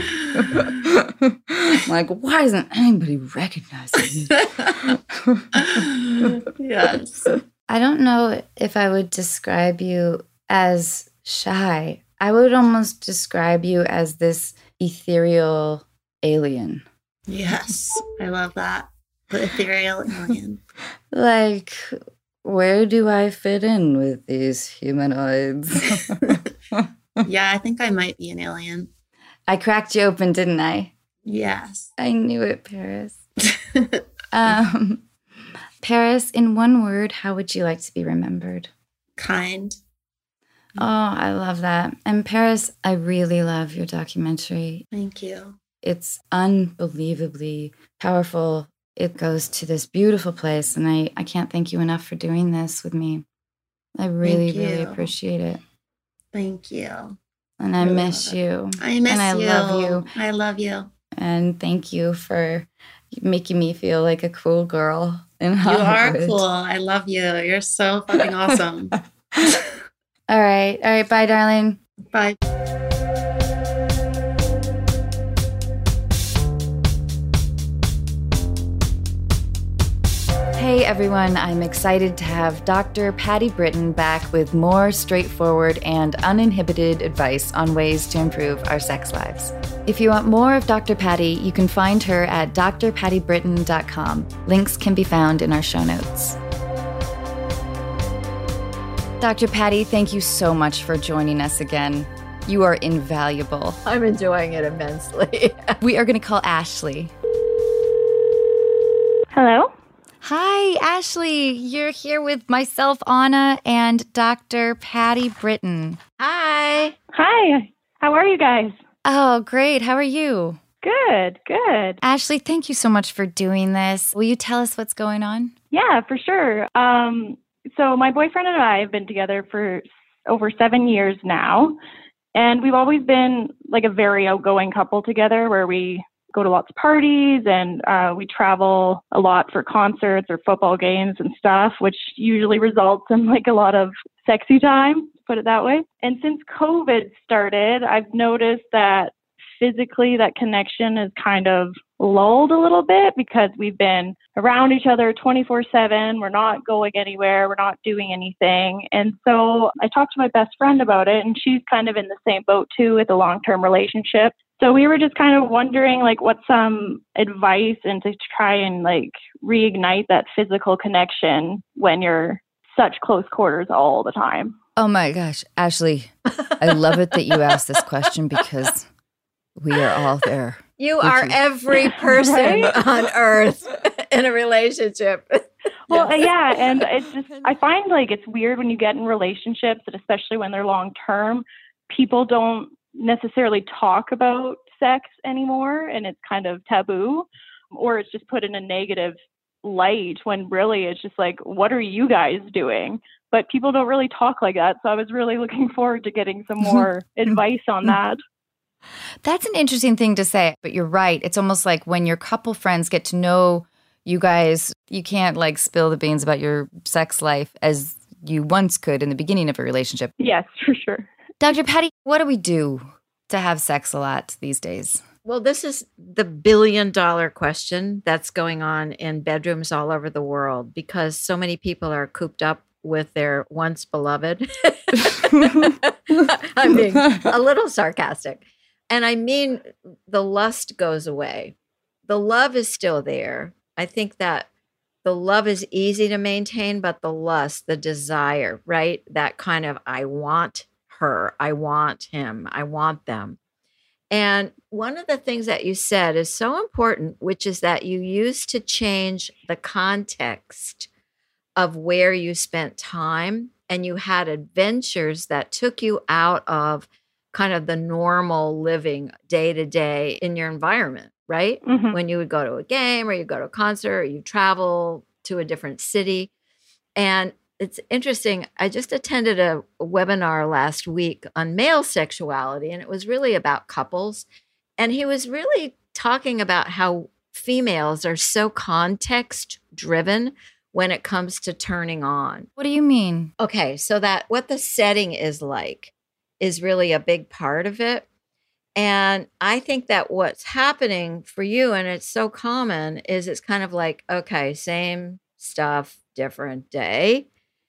like, why isn't anybody recognizing me?
Yes.
I don't know if I would describe you as shy. I would almost describe you as this ethereal alien.
Yes, I love that. The ethereal alien.
Like, where do I fit in with these humanoids?
Yeah, I think I might be an alien.
I cracked you open, didn't I?
Yes.
I knew it, Paris. Paris, in one word, how would you like to be remembered?
Kind.
Oh, I love that. And Paris, I really love your documentary.
Thank you.
It's unbelievably powerful. It goes to this beautiful place, and I can't thank you enough for doing this with me. I really, really appreciate it.
Thank you.
And I miss you.
I miss you.
And I love you.
I love you.
And thank you for making me feel like a cool girl in
You
Hollywood.
are cool. I love you. You're so fucking awesome.
All right. Bye, darling.
Bye.
Hey everyone, I'm excited to have Dr. Patty Britton back with more straightforward and uninhibited advice on ways to improve our sex lives. If you want more of Dr. Patty, you can find her at drpattybritton.com. Links can be found in our show notes. Dr. Patty, thank you so much for joining us again. You are invaluable.
I'm enjoying it immensely.
We are going to call Ashley.
Hello?
Hi, Ashley. You're here with myself, Anna, and Dr. Patty Britton.
Hi.
Hi. How are you guys?
Oh, great. How are you?
Good.
Ashley, thank you so much for doing this. Will you tell us what's going on?
Yeah, for sure. So my boyfriend and I have been together for over 7 years now. And we've always been like a very outgoing couple together, where we go to lots of parties and we travel a lot for concerts or football games and stuff, which usually results in like a lot of sexy time, to put it that way. And since COVID started, I've noticed that physically that connection is kind of lulled a little bit, because we've been around each other 24/7. We're not going anywhere. We're not doing anything. And so I talked to my best friend about it, and she's kind of in the same boat too, with a long-term relationship. So we were just kind of wondering, like, what's some advice and to try and like reignite that physical connection when you're such close quarters all the time.
Oh my gosh, Ashley, I love it that you asked this question, because we are all there.
You are every person on earth in a relationship.
Well, yeah. And it's just, I find like it's weird when you get in relationships, and especially when they're long term, people don't necessarily talk about sex anymore, and it's kind of taboo, or it's just put in a negative light, when really it's just like, what are you guys doing? But people don't really talk like that. So I was really looking forward to getting some more advice on that.
That's an interesting thing to say, but you're right. It's almost like when your couple friends get to know you guys, you can't like spill the beans about your sex life as you once could in the beginning of a relationship.
Yes, for sure.
Dr. Patty, what do we do to have sex a lot these days?
Well, this is the billion-dollar question that's going on in bedrooms all over the world, because so many people are cooped up with their once beloved. I'm being a little sarcastic. And I mean, the lust goes away. The love is still there. I think that The love is easy to maintain, but the lust, the desire, right? That kind of, I want her, I want him, I want them. And one of the things that you said is so important, which is that you used to change the context of where you spent time, and you had adventures that took you out of kind of the normal living day to day in your environment, right?
Mhm.
When you would go to a game or you go to a concert or you travel to a different city. And it's interesting. I just attended a webinar last week on male sexuality, and it was really about couples. And he was really talking about how females are so context driven when it comes to turning on.
What do you mean?
Okay, so that what the setting is like is really a big part of it. And I think that what's happening for you, and it's so common, is it's kind of like, okay, same stuff, different day.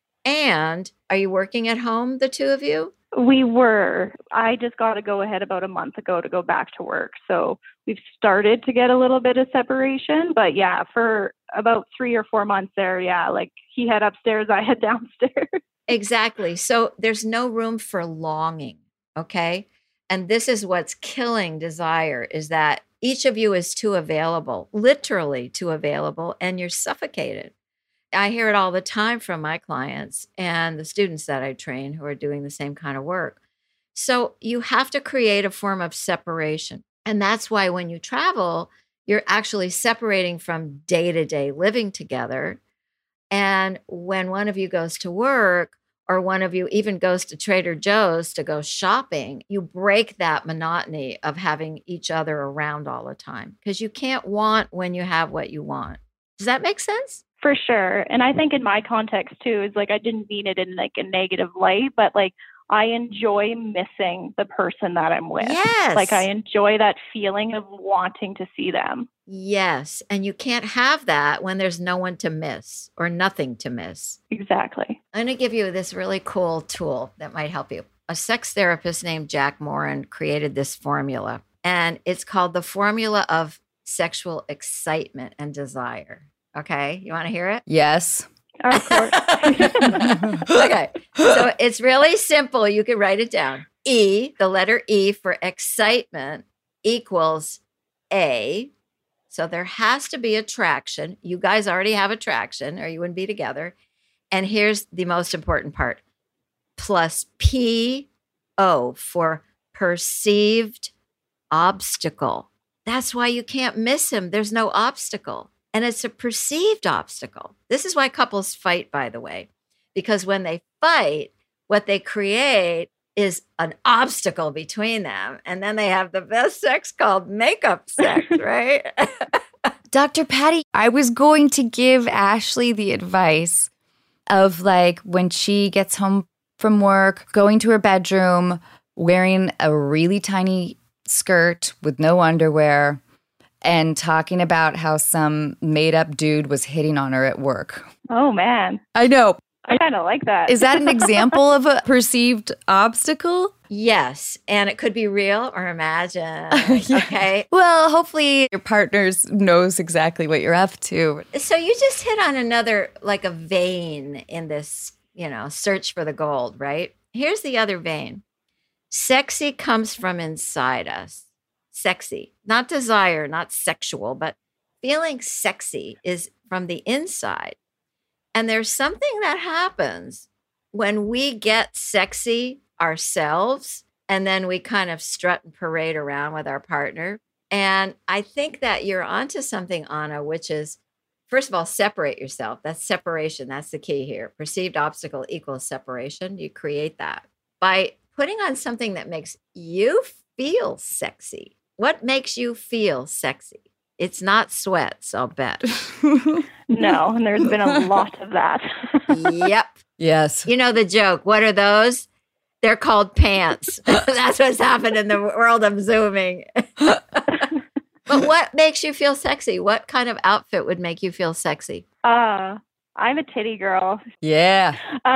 And are you working at home, the two of you?
We were. I just got to go ahead about a month ago to go back to work. So we've started to get a little bit of separation. But yeah, for about 3 or 4 months there, yeah, like he had upstairs, I had downstairs.
Exactly. So there's no room for longing. Okay. And this is what's killing desire, is that each of you is too available, literally too available, and you're suffocated. I hear it all the time from my clients and the students that I train who are doing the same kind of work. So you have to create a form of separation. And that's why when you travel, you're actually separating from day-to-day living together. And when one of you goes to work, or one of you even goes to Trader Joe's to go shopping, you break that monotony of having each other around all the time, because you can't want when you have what you want. Does that make sense?
For sure. And I think in my context too, is like, I didn't mean it in like a negative light, but like I enjoy missing the person that I'm with.
Yes.
Like I enjoy that feeling of wanting to see them.
Yes. And you can't have that when there's no one to miss or nothing to miss.
Exactly.
I'm going to give you this really cool tool that might help you. A sex therapist named Jack Moran created this formula, and it's called the formula of sexual excitement and desire. Okay. You want to hear it?
Yes.
Of course.
Okay. So it's really simple. You can write it down. E, the letter E for excitement, equals A. So there has to be attraction. You guys already have attraction, or you wouldn't be together. And here's the most important part. Plus PO for perceived obstacle. That's why you can't miss him. There's no obstacle. And it's a perceived obstacle. This is why couples fight, by the way, because when they fight, what they create is an obstacle between them. And then they have the best sex called makeup sex, right?
Dr. Patty, I was going to give Ashley the advice of like when she gets home from work, going to her bedroom, wearing a really tiny skirt with no underwear, and talking about how some made-up dude was hitting on her at work.
Oh, man.
I know.
I kind of like that.
Is that an example of a perceived obstacle?
Yes. And it could be real or imagined.
Yeah.
Okay.
Well, hopefully your partner knows exactly what you're up to.
So you just hit on another, like a vein in this, search for the gold, right? Here's the other vein. Sexy comes from inside us. Sexy, not desire, not sexual, but feeling sexy is from the inside. And there's something that happens when we get sexy ourselves, and then we kind of strut and parade around with our partner. And I think that you're onto something, Anna, which is, first of all, separate yourself. That's separation. That's the key here. Perceived obstacle equals separation. You create that by putting on something that makes you feel sexy. What makes you feel sexy? It's not sweats, I'll bet.
No, and there's been a lot of that.
Yep.
Yes.
You know the joke. What are those? They're called pants. That's what's happened in the world of Zooming. But what makes you feel sexy? What kind of outfit would make you feel sexy?
I'm a titty girl.
Yeah.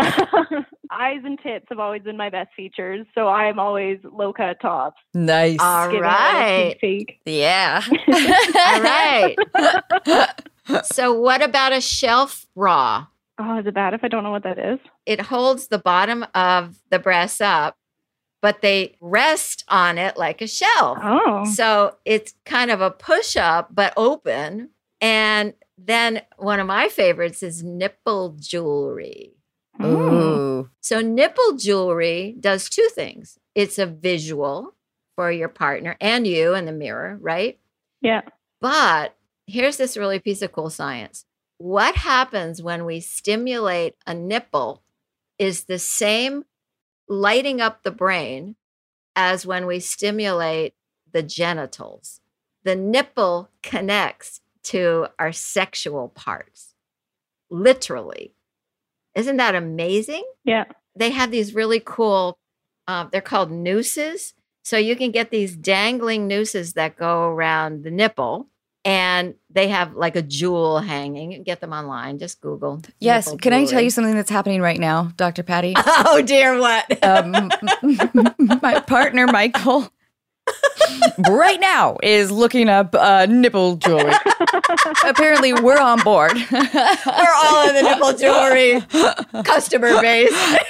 Eyes and tits have always been my best features, so I'm always low-cut tops.
Nice.
All right.
Fake.
Yeah.
All right. So what about a shelf bra?
Oh, is it bad if I don't know what that is?
It holds the bottom of the breasts up, but they rest on it like a shelf.
Oh.
So it's kind of a push-up, but open. And then one of my favorites is nipple jewelry.
Ooh.
So nipple jewelry does two things. It's a visual for your partner and you in the mirror, right?
Yeah.
But here's this really piece of cool science. What happens when we stimulate a nipple is the same lighting up the brain as when we stimulate the genitals. The nipple connects to our sexual parts, literally. Isn't that amazing?
Yeah.
They have these really cool, they're called nooses. So you can get these dangling nooses that go around the nipple. And they have like a jewel hanging. You can get them online. Just Google.
Yes.
nipple
Can I tell
jewelry.
you something that's happening right now, Dr. Patty?
Oh, dear, what?
My partner, Michael, right now is looking up nipple jewelry. Apparently, we're on board.
We're all in the nipple jewelry customer base.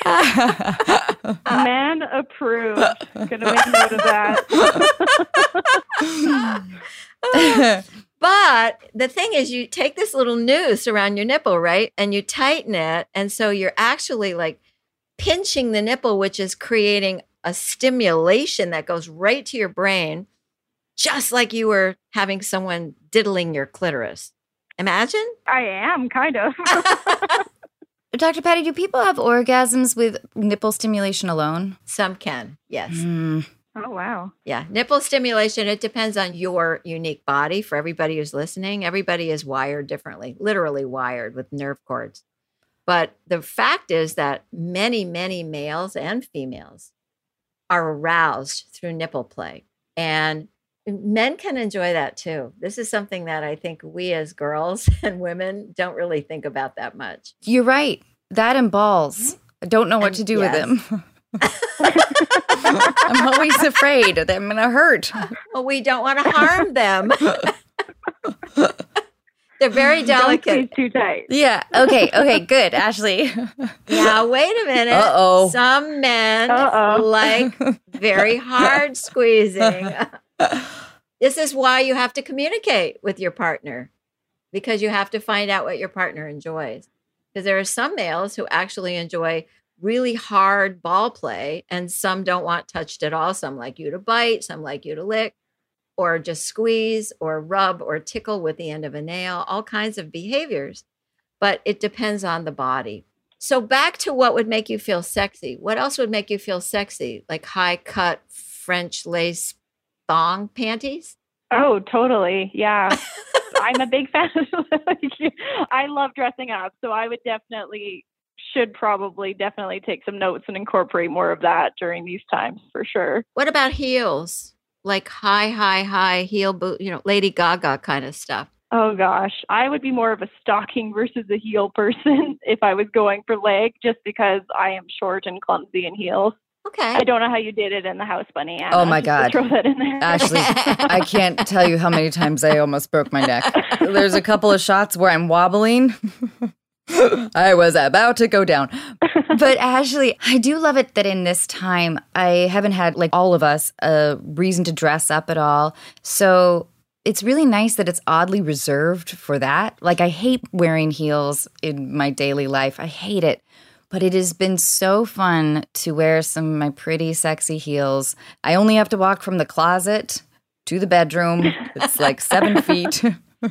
Man approved. Gonna make note of that.
But the thing is, you take this little noose around your nipple, right? And you tighten it. And so you're actually like pinching the nipple, which is creating a stimulation that goes right to your brain, just like you were having someone diddling your clitoris. Imagine?
I am, kind of.
Dr. Patty, do people have orgasms with nipple stimulation alone?
Some can, yes.
Oh, wow.
Yeah, nipple stimulation, it depends on your unique body. For everybody who's listening, everybody is wired differently, literally wired with nerve cords. But the fact is that many, many males and females are aroused through nipple play. And men can enjoy that too. This is something that I think we as girls and women don't really think about that much.
You're right. That and balls. I don't know what to do with them. I'm always afraid that I'm going to hurt.
Well, we don't want to harm them. They're very delicate.
Don't squeeze too tight.
Yeah. Okay. Good, Ashley.
Now, wait a minute.
Uh-oh.
Some men like very hard squeezing. This is why you have to communicate with your partner, because you have to find out what your partner enjoys. Because there are some males who actually enjoy really hard ball play, and some don't want touched at all. Some like you to bite, some like you to lick, or just squeeze or rub or tickle with the end of a nail, all kinds of behaviors. But it depends on the body. So back to what would make you feel sexy. What else would make you feel sexy? Like high cut French lace thong panties?
Oh, totally. Yeah. I'm a big fan of I love dressing up. So I would definitely take some notes and incorporate more of that during these times for sure.
What about heels? Like high heel boot, Lady Gaga kind of stuff.
Oh gosh, I would be more of a stocking versus a heel person if I was going for leg, just because I am short and clumsy in heels.
Okay.
I don't know how you did it in the house bunny, Anna.
Oh my
Just
God.
to throw that in there.
Ashley, I can't tell you how many times I almost broke my neck. There's a couple of shots where I'm wobbling. I was about to go down. But Ashley, I do love it that in this time, I haven't had, like all of us, a reason to dress up at all. So it's really nice that it's oddly reserved for that. Like, I hate wearing heels in my daily life. I hate it. But it has been so fun to wear some of my pretty, sexy heels. I only have to walk from the closet to the bedroom. It's like 7 feet.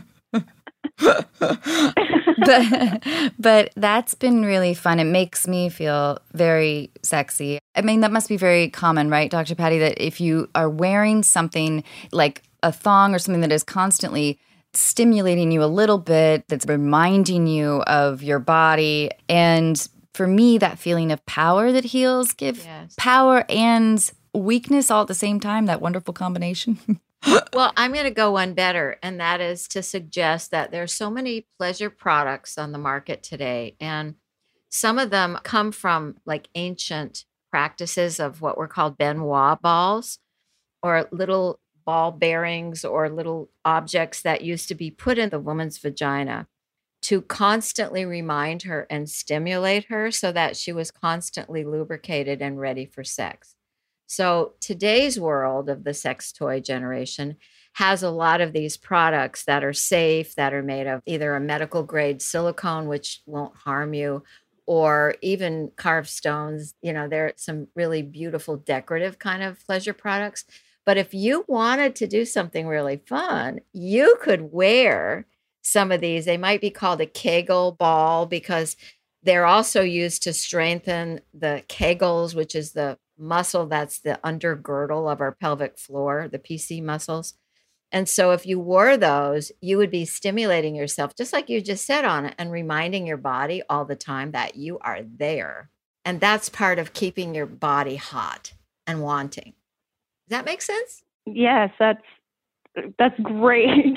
But that's been really fun. It makes me feel very sexy. I mean, that must be very common, right, Dr. Patty, that if you are wearing something like a thong or something that is constantly stimulating you a little bit, that's reminding you of your body. And for me, that feeling of power that heels give, power and weakness all at the same time, that wonderful combination.
Well, I'm going to go one better, and that is to suggest that there's so many pleasure products on the market today, and some of them come from like ancient practices of what were called Benoit balls, or little ball bearings or little objects that used to be put in the woman's vagina to constantly remind her and stimulate her so that she was constantly lubricated and ready for sex. So today's world of the sex toy generation has a lot of these products that are safe, that are made of either a medical grade silicone, which won't harm you, or even carved stones. You know, there are some really beautiful decorative kind of pleasure products. But if you wanted to do something really fun, you could wear some of these. They might be called a Kegel ball because they're also used to strengthen the Kegels, which is the muscle that's the undergirdle of our pelvic floor, the PC muscles. And so if you wore those, you would be stimulating yourself, just like you just said, on it, and reminding your body all the time that you are there. And that's part of keeping your body hot and wanting. Does that make sense?
Yes, that's great.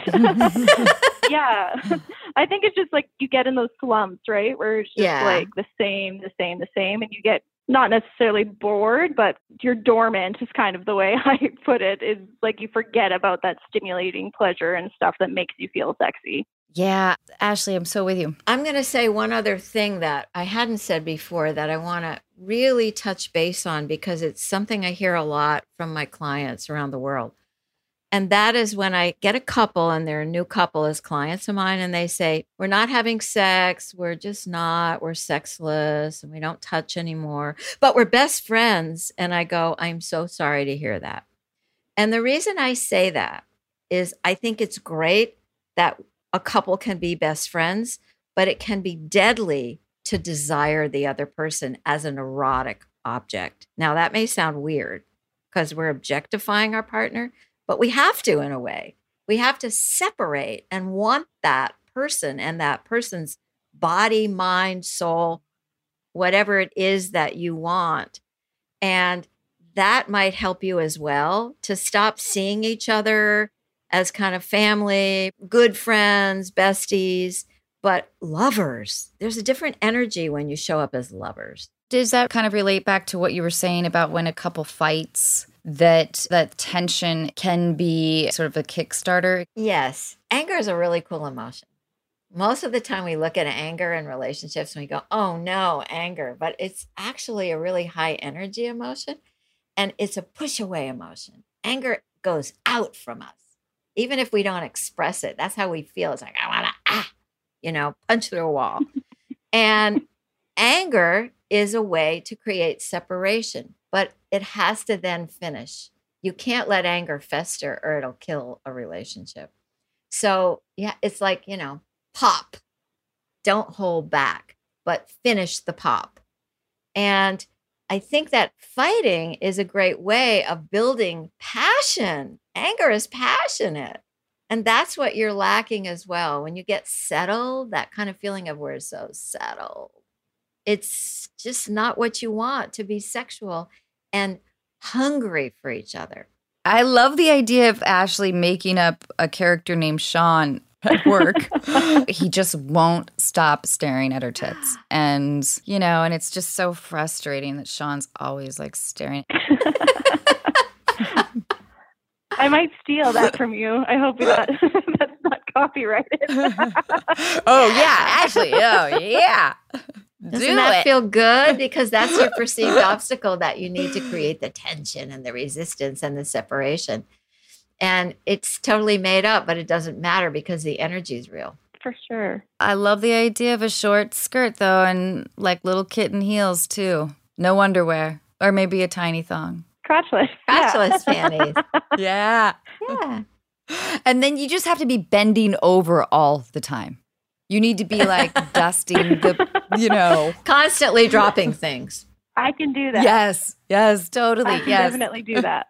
Yeah. I think it's just like you get in those slumps, right? Where it's just like the same. And you get not necessarily bored, but you're dormant is kind of the way I put it, is like you forget about that stimulating pleasure and stuff that makes you feel sexy.
Yeah, Ashley, I'm so with you.
I'm going to say one other thing that I hadn't said before that I want to really touch base on because it's something I hear a lot from my clients around the world. And that is when I get a couple and they're a new couple as clients of mine and they say, we're not having sex, we're sexless and we don't touch anymore, but we're best friends. And I go, I'm so sorry to hear that. And the reason I say that is I think it's great that a couple can be best friends, but it can be deadly to desire the other person as an erotic object. Now, that may sound weird because we're objectifying our partner, but we have to in a way. We have to separate and want that person and that person's body, mind, soul, whatever it is that you want. And that might help you as well to stop seeing each other as kind of family, good friends, besties, but lovers. There's a different energy when you show up as lovers.
Does that kind of relate back to what you were saying about when a couple fights, that tension can be sort of a Kickstarter?
Yes. Anger is a really cool emotion. Most of the time we look at anger in relationships and we go, oh no, anger. But it's actually a really high energy emotion. And it's a push away emotion. Anger goes out from us. Even if we don't express it, that's how we feel. It's like, I want to, punch through a wall. And anger is a way to create separation, but it has to then finish. You can't let anger fester or it'll kill a relationship. So yeah, it's like, pop. Don't hold back, but finish the pop. And I think that fighting is a great way of building passion. Anger is passionate. And that's what you're lacking as well. When you get settled, that kind of feeling of we're so settled. It's just not what you want to be sexual and hungry for each other.
I love the idea of Ashley making up a character named Sean at work. He just won't stop staring at her tits. And, and it's just so frustrating that Sean's always like staring.
I might steal that from you. I hope that's not copyrighted.
Oh, yeah, Ashley. Oh, yeah.
Doesn't that feel good? Because that's your perceived obstacle that you need to create the tension and the resistance and the separation. And it's totally made up, but it doesn't matter because the energy is real.
For sure.
I love the idea of a short skirt, though, and like little kitten heels, too. No underwear. Or maybe a tiny thong.
Crotchless.
Crotchless panties.
Yeah.
Yeah.
And then you just have to be bending over all the time. You need to be like dusting the,
Constantly dropping things.
I can do that.
Yes, totally.
I can definitely do that.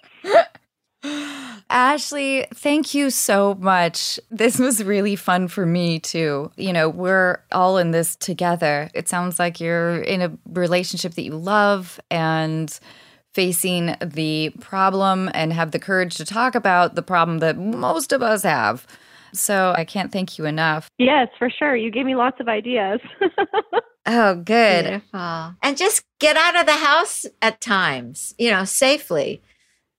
Ashley, thank you so much. This was really fun for me too. We're all in this together. It sounds like you're in a relationship that you love and facing the problem and have the courage to talk about the problem that most of us have. So I can't thank you enough.
Yes, for sure. You gave me lots of ideas.
Oh, good.
Beautiful. And just get out of the house at times, safely.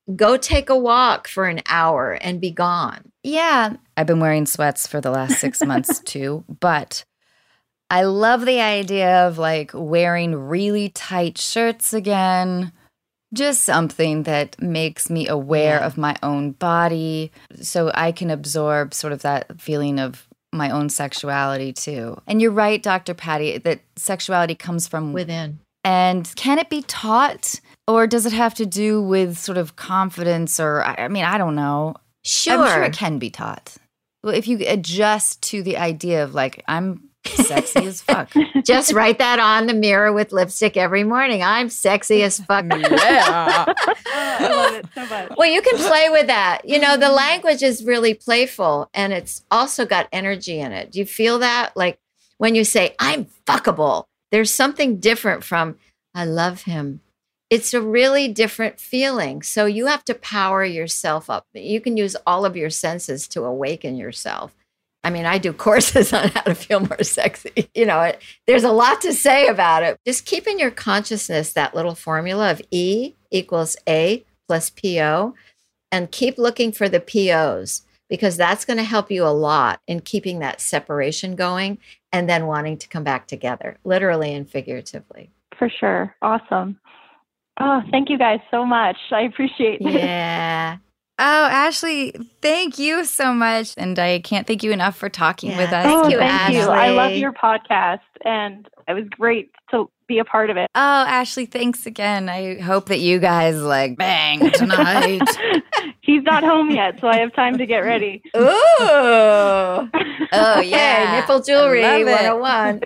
go take a walk for an hour and be gone.
Yeah. I've been wearing sweats for the last 6 months too, but I love the idea of like wearing really tight shirts again. Just something that makes me aware of my own body so I can absorb sort of that feeling of my own sexuality too. And you're right, Dr. Patty, that sexuality comes from
within.
And can it be taught, or does it have to do with sort of confidence, or I mean, I don't know.
Sure.
I'm sure it can be taught. Well, if you adjust to the idea of like, I'm sexy as fuck.
Just write that on the mirror with lipstick every morning. I'm sexy as fuck.
Yeah.
I love it so much.
Well, you can play with that. You know, the language is really playful and it's also got energy in it. Do you feel that? Like when you say, I'm fuckable, there's something different from, I love him. It's a really different feeling. So you have to power yourself up. You can use all of your senses to awaken yourself. I mean, I do courses on how to feel more sexy. You know, there's a lot to say about it. Just keep in your consciousness that little formula of E equals A plus PO, and keep looking for the POs, because that's going to help you a lot in keeping that separation going and then wanting to come back together, literally and figuratively.
For sure. Awesome. Oh, thank you guys so much. I appreciate it.
Yeah.
Oh, Ashley, thank you so much. And I can't thank you enough for talking with us.
Thank you,
Thank you.
Ashley.
I love your podcast, and it was great to be a part of it.
Oh, Ashley, thanks again. I hope that you guys like bang tonight.
He's not home yet, so I have time to get ready.
Ooh. Oh, yeah. Nipple jewelry
I love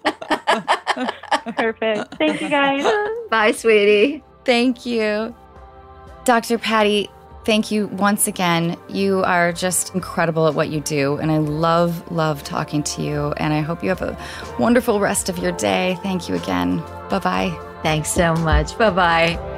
101.
Perfect. Thank you, guys.
Bye, sweetie.
Thank you. Dr. Patty, thank you once again. You are just incredible at what you do, and I love talking to you, and I hope you have a wonderful rest of your day. Thank you again. Bye-bye.
Thanks so much. Bye-bye.